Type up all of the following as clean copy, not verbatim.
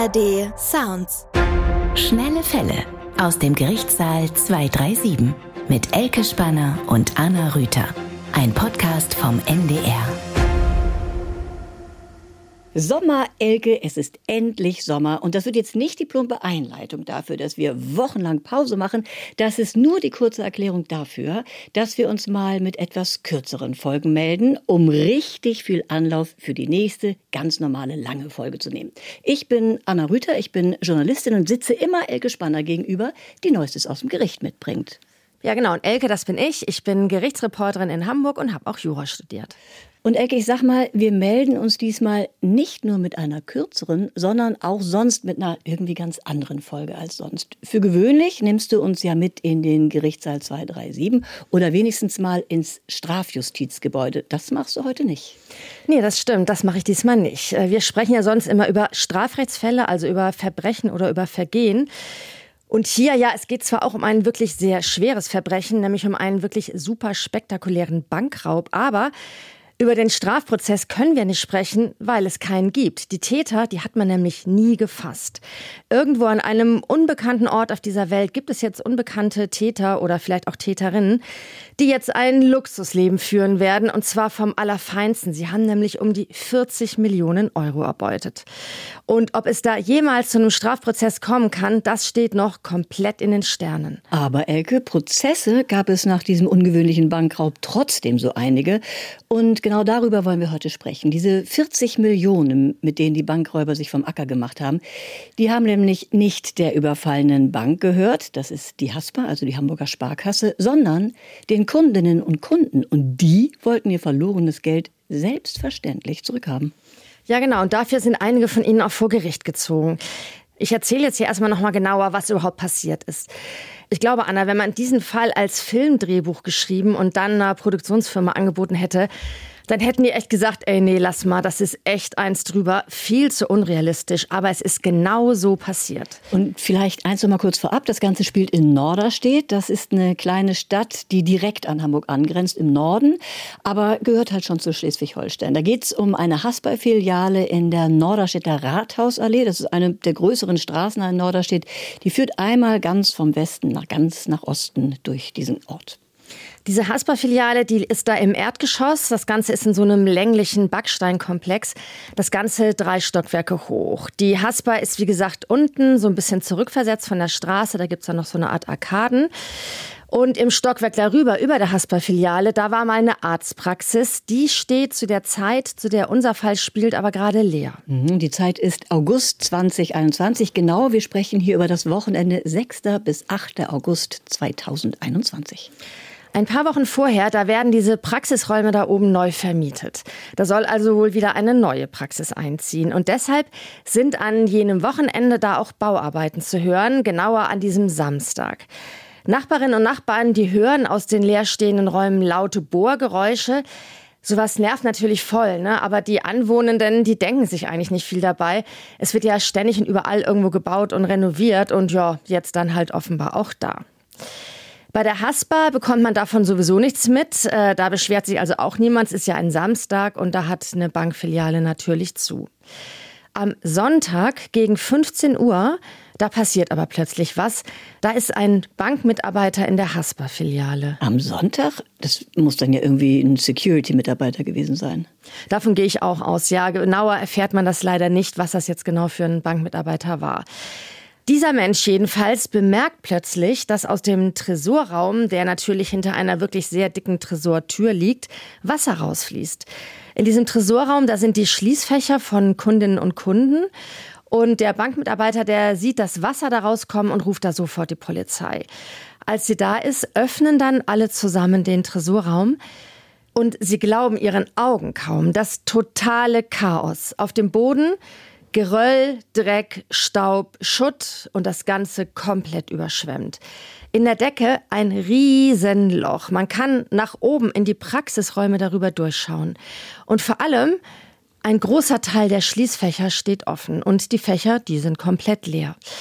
ARD Sounds. Schnelle Fälle aus dem Gerichtssaal 237 mit Elke Spanner und Anna Rüther. Ein Podcast vom NDR. Sommer, Elke, es ist endlich Sommer. Und das wird jetzt nicht die plumpe Einleitung dafür, dass wir wochenlang Pause machen. Das ist nur die kurze Erklärung dafür, dass wir uns mal mit etwas kürzeren Folgen melden, um richtig viel Anlauf für die nächste, ganz normale, lange Folge zu nehmen. Ich bin Anna Rüther, ich bin Journalistin und sitze immer Elke Spanner gegenüber, die Neuestes aus dem Gericht mitbringt. Ja, genau. Und Elke, das bin ich. Ich bin Gerichtsreporterin in Hamburg und habe auch Jura studiert. Und Elke, ich sag mal, wir melden uns diesmal nicht nur mit einer kürzeren, sondern auch sonst mit einer irgendwie ganz anderen Folge als sonst. Für gewöhnlich nimmst du uns ja mit in den Gerichtssaal 237 oder wenigstens mal ins Strafjustizgebäude. Das machst du heute nicht. Nee, das stimmt. Das mache ich diesmal nicht. Wir sprechen ja sonst immer über Strafrechtsfälle, also über Verbrechen oder über Vergehen. Und hier, ja, es geht zwar auch um ein wirklich sehr schweres Verbrechen, nämlich um einen wirklich super spektakulären Bankraub, aber über den Strafprozess können wir nicht sprechen, weil es keinen gibt. Die Täter, die hat man nämlich nie gefasst. Irgendwo an einem unbekannten Ort auf dieser Welt gibt es jetzt unbekannte Täter oder vielleicht auch Täterinnen, die jetzt ein Luxusleben führen werden, und zwar vom Allerfeinsten. Sie haben nämlich um die 40 Millionen Euro erbeutet. Und ob es da jemals zu einem Strafprozess kommen kann, das steht noch komplett in den Sternen. Aber Elke, Prozesse gab es nach diesem ungewöhnlichen Bankraub trotzdem so einige. Und genau darüber wollen wir heute sprechen. Diese 40 Millionen, mit denen die Bankräuber sich vom Acker gemacht haben, die haben nämlich nicht der überfallenen Bank gehört, das ist die Haspa, also die Hamburger Sparkasse, sondern den Kundinnen und Kunden. Und die wollten ihr verlorenes Geld selbstverständlich zurückhaben. Ja, genau. Und dafür sind einige von ihnen auch vor Gericht gezogen. Ich erzähle jetzt hier erstmal noch mal genauer, was überhaupt passiert ist. Ich glaube, Anna, wenn man diesen Fall als Filmdrehbuch geschrieben und dann einer Produktionsfirma angeboten hätte, dann hätten die echt gesagt, ey, nee, lass mal, das ist echt eins drüber, viel zu unrealistisch, aber es ist genau so passiert. Und vielleicht eins noch mal kurz vorab, das Ganze spielt in Norderstedt, das ist eine kleine Stadt, die direkt an Hamburg angrenzt im Norden, aber gehört halt schon zu Schleswig-Holstein. Da geht es um eine Haspa-Filiale in der Norderstedter Rathausallee, das ist eine der größeren Straßen in Norderstedt, die führt einmal ganz vom Westen ganz nach Osten durch diesen Ort. Diese Haspa-Filiale, die ist da im Erdgeschoss. Das Ganze ist in so einem länglichen Backsteinkomplex. Das Ganze 3 Stockwerke hoch. Die Haspa ist, wie gesagt, unten so ein bisschen zurückversetzt von der Straße. Da gibt's dann noch so eine Art Arkaden. Und im Stockwerk darüber, über der Haspa-Filiale, da war mal eine Arztpraxis. Die steht zu der Zeit, zu der unser Fall spielt, aber gerade leer. Die Zeit ist August 2021. Genau, wir sprechen hier über das Wochenende 6. bis 8. August 2021. Ein paar Wochen vorher, da werden diese Praxisräume da oben neu vermietet. Da soll also wohl wieder eine neue Praxis einziehen. Und deshalb sind an jenem Wochenende da auch Bauarbeiten zu hören, genauer an diesem Samstag. Nachbarinnen und Nachbarn, die hören aus den leerstehenden Räumen laute Bohrgeräusche. Sowas nervt natürlich voll, ne? Aber die Anwohnenden, die denken sich eigentlich nicht viel dabei. Es wird ja ständig und überall irgendwo gebaut und renoviert und ja, jetzt dann halt offenbar auch da. Bei der Haspa bekommt man davon sowieso nichts mit. Da beschwert sich also auch niemand. Es ist ja ein Samstag und da hat eine Bankfiliale natürlich zu. Am Sonntag gegen 15 Uhr, da passiert aber plötzlich was. Da ist ein Bankmitarbeiter in der Haspa-Filiale. Am Sonntag? Das muss dann ja irgendwie ein Security-Mitarbeiter gewesen sein. Davon gehe ich auch aus. Ja, genauer erfährt man das leider nicht, was das jetzt genau für ein Bankmitarbeiter war. Dieser Mensch jedenfalls bemerkt plötzlich, dass aus dem Tresorraum, der natürlich hinter einer wirklich sehr dicken Tresortür liegt, Wasser rausfließt. In diesem Tresorraum, da sind die Schließfächer von Kundinnen und Kunden. Und der Bankmitarbeiter, der sieht das Wasser da rauskommen und ruft da sofort die Polizei. Als sie da ist, öffnen dann alle zusammen den Tresorraum. Und sie glauben ihren Augen kaum. Das totale Chaos. Auf dem Boden Geröll, Dreck, Staub, Schutt und das Ganze komplett überschwemmt. In der Decke ein Riesenloch. Man kann nach oben in die Praxisräume darüber durchschauen. Und vor allem, ein großer Teil der Schließfächer steht offen und die Fächer, die sind komplett leer.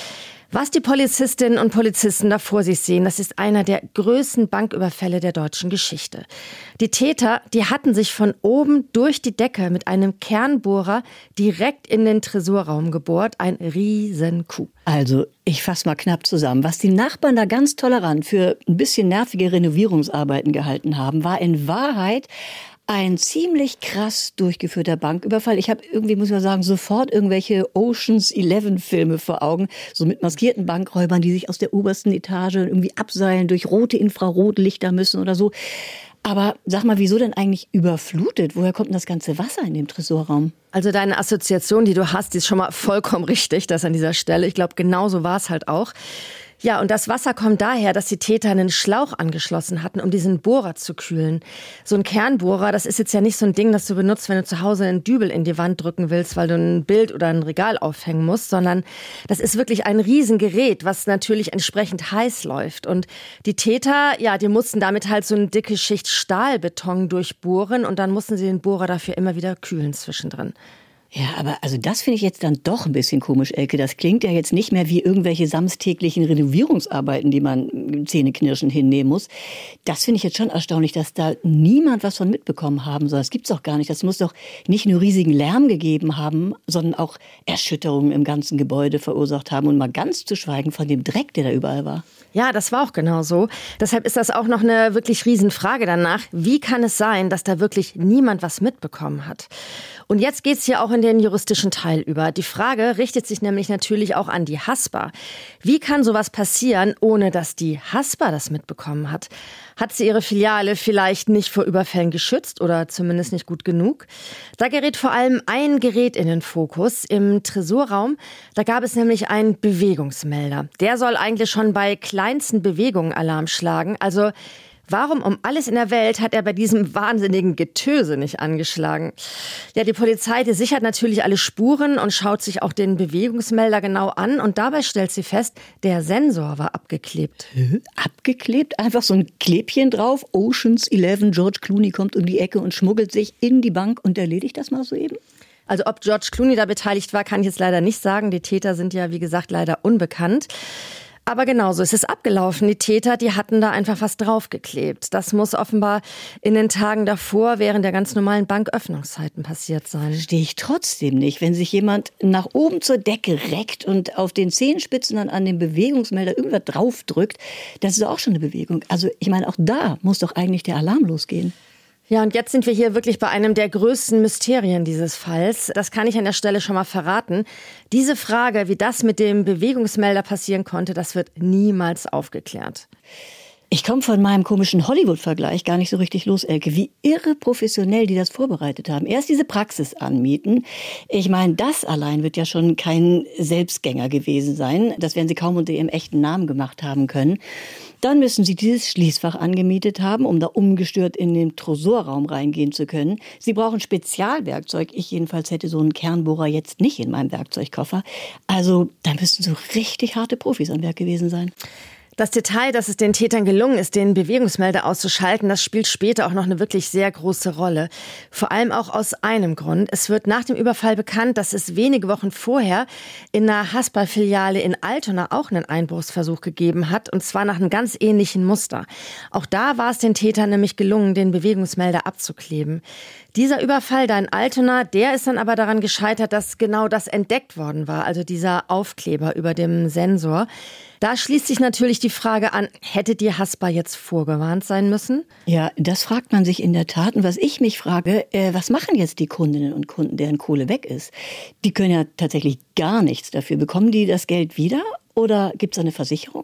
Was die Polizistinnen und Polizisten da vor sich sehen, das ist einer der größten Banküberfälle der deutschen Geschichte. Die Täter, die hatten sich von oben durch die Decke mit einem Kernbohrer direkt in den Tresorraum gebohrt. Ein Riesencoup. Also, ich fasse mal knapp zusammen. Was die Nachbarn da ganz tolerant für ein bisschen nervige Renovierungsarbeiten gehalten haben, war in Wahrheit ein ziemlich krass durchgeführter Banküberfall. Ich habe irgendwie, muss man sagen, sofort irgendwelche Ocean's-11-Filme vor Augen, so mit maskierten Bankräubern, die sich aus der obersten Etage irgendwie abseilen, durch rote Infrarotlichter müssen oder so. Aber sag mal, wieso denn eigentlich überflutet? Woher kommt denn das ganze Wasser in dem Tresorraum? Also deine Assoziation, die du hast, die ist schon mal vollkommen richtig, das an dieser Stelle. Ich glaube, genau so war es halt auch. Ja, und das Wasser kommt daher, dass die Täter einen Schlauch angeschlossen hatten, um diesen Bohrer zu kühlen. So ein Kernbohrer, das ist jetzt ja nicht so ein Ding, das du benutzt, wenn du zu Hause einen Dübel in die Wand drücken willst, weil du ein Bild oder ein Regal aufhängen musst, sondern das ist wirklich ein Riesengerät, was natürlich entsprechend heiß läuft. Und die Täter, ja, die mussten damit halt so eine dicke Schicht Stahlbeton durchbohren und dann mussten sie den Bohrer dafür immer wieder kühlen zwischendrin. Ja, aber also das finde ich jetzt dann doch ein bisschen komisch, Elke. Das klingt ja jetzt nicht mehr wie irgendwelche samstäglichen Renovierungsarbeiten, die man zähneknirschend hinnehmen muss. Das finde ich jetzt schon erstaunlich, dass da niemand was von mitbekommen haben soll. Das gibt's doch gar nicht. Das muss doch nicht nur riesigen Lärm gegeben haben, sondern auch Erschütterungen im ganzen Gebäude verursacht haben. Und mal ganz zu schweigen von dem Dreck, der da überall war. Ja, das war auch genau so. Deshalb ist das auch noch eine wirklich Riesenfrage danach. Wie kann es sein, dass da wirklich niemand was mitbekommen hat? Und jetzt geht's hier auch in den juristischen Teil über. Die Frage richtet sich nämlich natürlich auch an die Haspa. Wie kann sowas passieren, ohne dass die Haspa das mitbekommen hat? Hat sie ihre Filiale vielleicht nicht vor Überfällen geschützt oder zumindest nicht gut genug? Da gerät vor allem ein Gerät in den Fokus. Im Tresorraum, da gab es nämlich einen Bewegungsmelder. Der soll eigentlich schon bei kleinsten Bewegungen Alarm schlagen. Also warum um alles in der Welt hat er bei diesem wahnsinnigen Getöse nicht angeschlagen? Ja, die Polizei, die sichert natürlich alle Spuren und schaut sich auch den Bewegungsmelder genau an. Und dabei stellt sie fest, der Sensor war abgeklebt. Abgeklebt? Einfach so ein Klebchen drauf? Ocean's 11, George Clooney kommt um die Ecke und schmuggelt sich in die Bank und erledigt das mal so eben? Also ob George Clooney da beteiligt war, kann ich jetzt leider nicht sagen. Die Täter sind ja, wie gesagt, leider unbekannt. Aber genauso ist es abgelaufen. Die Täter, die hatten da einfach was draufgeklebt. Das muss offenbar in den Tagen davor während der ganz normalen Banköffnungszeiten passiert sein. Verstehe ich trotzdem nicht. Wenn sich jemand nach oben zur Decke reckt und auf den Zehenspitzen dann an den Bewegungsmelder irgendwas draufdrückt, das ist auch schon eine Bewegung. Also ich meine, auch da muss doch eigentlich der Alarm losgehen. Ja, und jetzt sind wir hier wirklich bei einem der größten Mysterien dieses Falls. Das kann ich an der Stelle schon mal verraten. Diese Frage, wie das mit dem Bewegungsmelder passieren konnte, das wird niemals aufgeklärt. Ich komme von meinem komischen Hollywood-Vergleich gar nicht so richtig los, Elke. Wie irre professionell die das vorbereitet haben. Erst diese Praxis anmieten. Ich meine, das allein wird ja schon kein Selbstgänger gewesen sein. Das werden sie kaum unter ihrem echten Namen gemacht haben können. Dann müssen sie dieses Schließfach angemietet haben, um da ungestört in den Tresorraum reingehen zu können. Sie brauchen Spezialwerkzeug. Ich jedenfalls hätte so einen Kernbohrer jetzt nicht in meinem Werkzeugkoffer. Also da müssen so richtig harte Profis am Werk gewesen sein. Das Detail, dass es den Tätern gelungen ist, den Bewegungsmelder auszuschalten, das spielt später auch noch eine wirklich sehr große Rolle. Vor allem auch aus einem Grund. Es wird nach dem Überfall bekannt, dass es wenige Wochen vorher in einer Haspa-Filiale in Altona auch einen Einbruchsversuch gegeben hat, und zwar nach einem ganz ähnlichen Muster. Auch da war es den Tätern nämlich gelungen, den Bewegungsmelder abzukleben. Dieser Überfall da in Altona, der ist dann aber daran gescheitert, dass genau das entdeckt worden war, also dieser Aufkleber über dem Sensor. Da schließt sich natürlich die Frage an, hätte die Haspa jetzt vorgewarnt sein müssen? Ja, das fragt man sich in der Tat. Und was ich mich frage, was machen jetzt die Kundinnen und Kunden, deren Kohle weg ist? Die können ja tatsächlich gar nichts dafür. Bekommen die das Geld wieder oder gibt es eine Versicherung?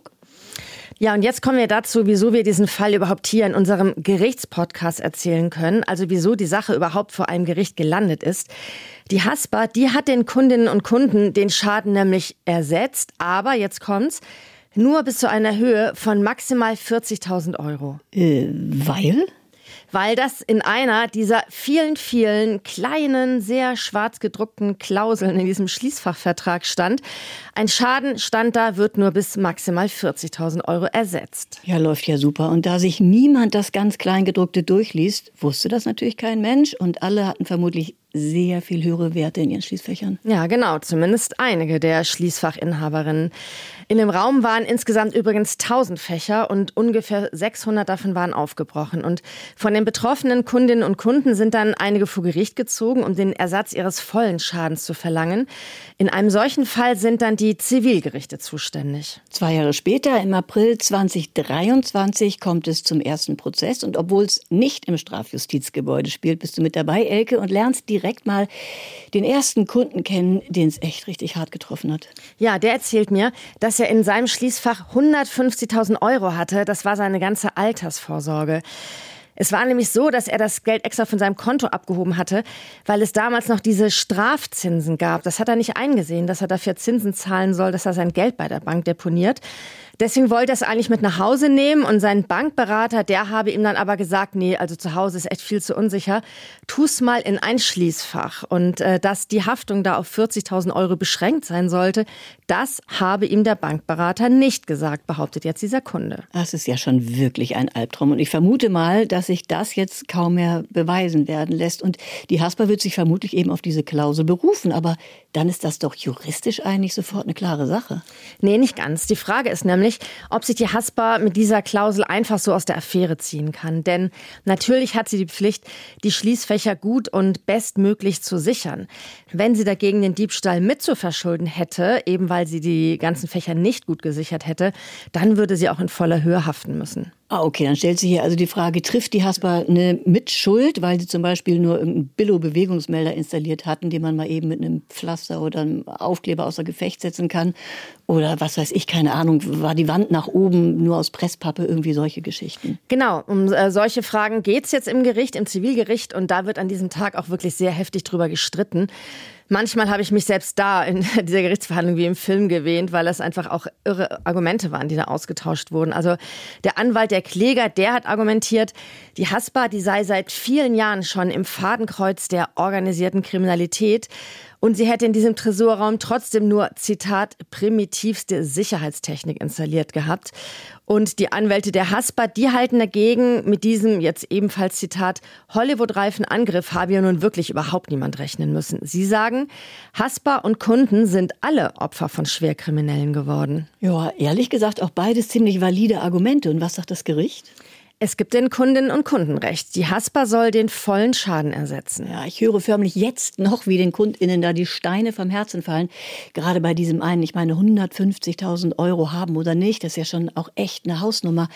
Ja, und jetzt kommen wir dazu, wieso wir diesen Fall überhaupt hier in unserem Gerichtspodcast erzählen können. Also wieso die Sache überhaupt vor einem Gericht gelandet ist. Die Haspa, die hat den Kundinnen und Kunden den Schaden nämlich ersetzt. Aber, jetzt kommt's, nur bis zu einer Höhe von maximal 40.000 Euro. Weil? Weil das in einer dieser vielen, vielen kleinen, sehr schwarz gedruckten Klauseln in diesem Schließfachvertrag stand. Ein Schadenstand da wird nur bis maximal 40.000 Euro ersetzt. Ja, läuft ja super. Und da sich niemand das ganz Kleingedruckte durchliest, wusste das natürlich kein Mensch. Und alle hatten vermutlich sehr viel höhere Werte in ihren Schließfächern. Ja, genau, zumindest einige der Schließfachinhaberinnen. In dem Raum waren insgesamt übrigens 1000 Fächer und ungefähr 600 davon waren aufgebrochen. Und von den betroffenen Kundinnen und Kunden sind dann einige vor Gericht gezogen, um den Ersatz ihres vollen Schadens zu verlangen. In einem solchen Fall sind dann die Zivilgerichte zuständig. 2 Jahre später, im April 2023, kommt es zum ersten Prozess. Und obwohl es nicht im Strafjustizgebäude spielt, bist du mit dabei, Elke, und lernst direkt mal den ersten Kunden kennen, den es echt richtig hart getroffen hat. Ja, der erzählt mir, dass er in seinem Schließfach 150.000 € hatte. Das war seine ganze Altersvorsorge. Es war nämlich so, dass er das Geld extra von seinem Konto abgehoben hatte, weil es damals noch diese Strafzinsen gab. Das hat er nicht eingesehen, dass er dafür Zinsen zahlen soll, dass er sein Geld bei der Bank deponiert. Deswegen wollte er es eigentlich mit nach Hause nehmen und sein Bankberater, der habe ihm dann aber gesagt, nee, also zu Hause ist echt viel zu unsicher, tu's mal in ein Schließfach. Und dass die Haftung da auf 40.000 € beschränkt sein sollte, das habe ihm der Bankberater nicht gesagt, behauptet jetzt dieser Kunde. Das ist ja schon wirklich ein Albtraum. Und ich vermute mal, dass sich das jetzt kaum mehr beweisen werden lässt. Und die Haspa wird sich vermutlich eben auf diese Klausel berufen. Aber dann ist das doch juristisch eigentlich sofort eine klare Sache. Nee, nicht ganz. Die Frage ist nämlich, ob sich die Haspa mit dieser Klausel einfach so aus der Affäre ziehen kann. Denn natürlich hat sie die Pflicht, die Schließfächer gut und bestmöglich zu sichern. Wenn sie dagegen den Diebstahl mit zu verschulden hätte, eben weil sie die ganzen Fächer nicht gut gesichert hätte, dann würde sie auch in voller Höhe haften müssen. Okay, dann stellt sich hier also die Frage, trifft die Haspa eine Mitschuld, weil sie zum Beispiel nur irgendeinen Billo-Bewegungsmelder installiert hatten, den man mal eben mit einem Pflaster oder einem Aufkleber außer Gefecht setzen kann? Oder was weiß ich, keine Ahnung, war die Wand nach oben nur aus Presspappe, irgendwie solche Geschichten? Genau, um solche Fragen geht's jetzt im Gericht, im Zivilgericht, und da wird an diesem Tag auch wirklich sehr heftig drüber gestritten. Manchmal habe ich mich selbst da in dieser Gerichtsverhandlung wie im Film gewähnt, weil das einfach auch irre Argumente waren, die da ausgetauscht wurden. Also der Anwalt der Kläger, der hat argumentiert, die Haspa, die sei seit vielen Jahren schon im Fadenkreuz der organisierten Kriminalität. Und sie hätte in diesem Tresorraum trotzdem nur, Zitat, primitivste Sicherheitstechnik installiert gehabt. Und die Anwälte der Haspa, die halten dagegen, mit diesem jetzt ebenfalls, Zitat, Hollywood-reifen Angriff habe ja nun wirklich überhaupt niemand rechnen müssen. Sie sagen, Haspa und Kunden sind alle Opfer von Schwerkriminellen geworden. Ja, ehrlich gesagt auch beides ziemlich valide Argumente. Und was sagt das Gericht? Es gibt den Kundinnen und Kunden recht. Die Haspa soll den vollen Schaden ersetzen. Ja, ich höre förmlich jetzt noch, wie den KundInnen da die Steine vom Herzen fallen. Gerade bei diesem einen, ich meine 150.000 € haben oder nicht, das ist ja schon auch echt eine Hausnummer.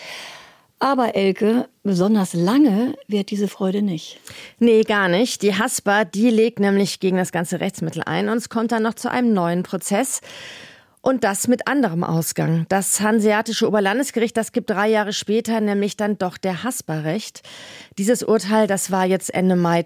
Aber Elke, besonders lange währt diese Freude nicht. Nee, gar nicht. Die Haspa, die legt nämlich gegen das ganze Rechtsmittel ein und es kommt dann noch zu einem neuen Prozess. Und das mit anderem Ausgang. Das Hanseatische Oberlandesgericht, das gibt 3 Jahre später nämlich dann doch der Haspa recht. Dieses Urteil, das war jetzt Ende Mai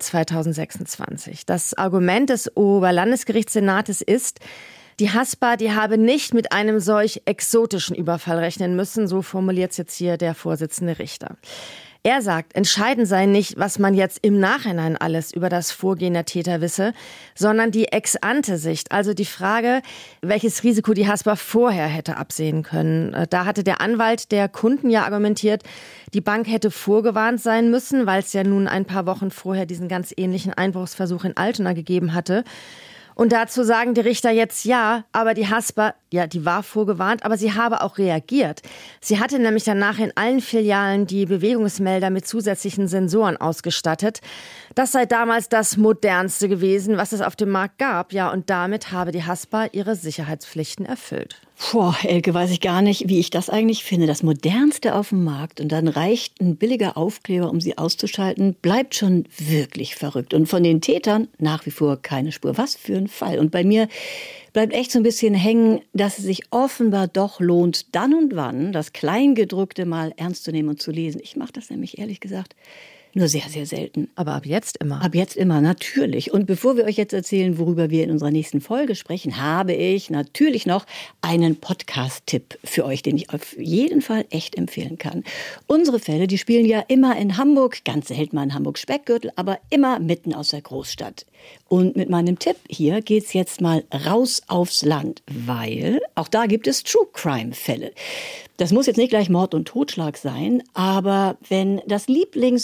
2026. Das Argument des Oberlandesgerichtssenates ist, die Haspa, die habe nicht mit einem solch exotischen Überfall rechnen müssen, so formuliert es jetzt hier der Vorsitzende Richter. Er sagt, entscheidend sei nicht, was man jetzt im Nachhinein alles über das Vorgehen der Täter wisse, sondern die Ex-ante-Sicht, also die Frage, welches Risiko die Haspa vorher hätte absehen können. Da hatte der Anwalt der Kunden ja argumentiert, die Bank hätte vorgewarnt sein müssen, weil es ja nun ein paar Wochen vorher diesen ganz ähnlichen Einbruchsversuch in Altona gegeben hatte. Und dazu sagen die Richter jetzt ja, aber die Haspa, ja, die war vorgewarnt, aber sie habe auch reagiert. Sie hatte nämlich danach in allen Filialen die Bewegungsmelder mit zusätzlichen Sensoren ausgestattet. Das sei damals das Modernste gewesen, was es auf dem Markt gab. Ja, und damit habe die Haspa ihre Sicherheitspflichten erfüllt. Boah, Elke, weiß ich gar nicht, wie ich das eigentlich finde. Das Modernste auf dem Markt und dann reicht ein billiger Aufkleber, um sie auszuschalten, bleibt schon wirklich verrückt. Und von den Tätern nach wie vor keine Spur. Was für ein Fall. Und bei mir bleibt echt so ein bisschen hängen, dass es sich offenbar doch lohnt, dann und wann das Kleingedruckte mal ernst zu nehmen und zu lesen. Ich mache das nämlich ehrlich gesagt nur sehr, sehr selten. Aber ab jetzt immer. Ab jetzt immer, natürlich. Und bevor wir euch jetzt erzählen, worüber wir in unserer nächsten Folge sprechen, habe ich natürlich noch einen Podcast-Tipp für euch, den ich auf jeden Fall echt empfehlen kann. Unsere Fälle, die spielen ja immer in Hamburg, ganz selten mal in Hamburg-Speckgürtel, aber immer mitten aus der Großstadt. Und mit meinem Tipp hier geht's jetzt mal raus aufs Land, weil auch da gibt es True-Crime-Fälle. Das muss jetzt nicht gleich Mord und Totschlag sein, aber wenn das Lieblingsrind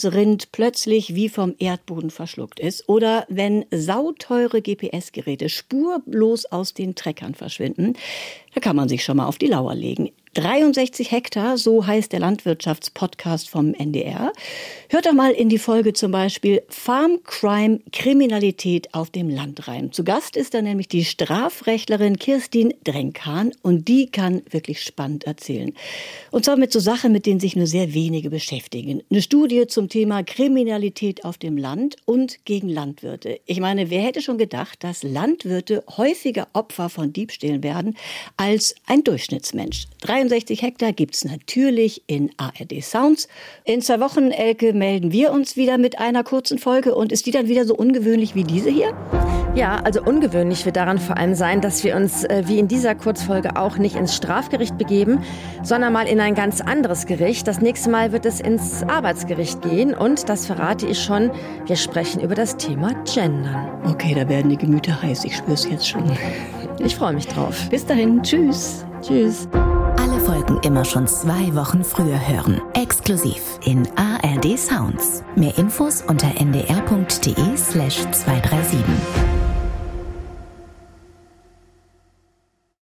Land plötzlich wie vom Erdboden verschluckt ist oder wenn sauteure GPS-Geräte spurlos aus den Treckern verschwinden, da kann man sich schon mal auf die Lauer legen. 63 Hektar, so heißt der Landwirtschaftspodcast vom NDR. Hört doch mal in die Folge zum Beispiel Farm Crime, Kriminalität auf dem Land rein. Zu Gast ist da nämlich die Strafrechtlerin Kirstin Drenkan und die kann wirklich spannend erzählen. Und zwar mit so Sachen, mit denen sich nur sehr wenige beschäftigen. Eine Studie zum Thema Kriminalität auf dem Land und gegen Landwirte. Ich meine, wer hätte schon gedacht, dass Landwirte häufiger Opfer von Diebstählen werden als ein Durchschnittsmensch. 63 Hektar gibt's natürlich in ARD Sounds. In 2 Wochen, Elke, melden wir uns wieder mit einer kurzen Folge. Und ist die dann wieder so ungewöhnlich wie diese hier? Ja, also ungewöhnlich wird daran vor allem sein, dass wir uns wie in dieser Kurzfolge auch nicht ins Strafgericht begeben, sondern mal in ein ganz anderes Gericht. Das nächste Mal wird es ins Arbeitsgericht gehen und, das verrate ich schon, wir sprechen über das Thema Gendern. Okay, da werden die Gemüter heiß, ich spür's jetzt schon. Ich freue mich drauf. Bis dahin, tschüss. Tschüss. Alle Folgen immer schon 2 Wochen früher hören. Exklusiv in ARD Sounds. Mehr Infos unter ndr.de/237.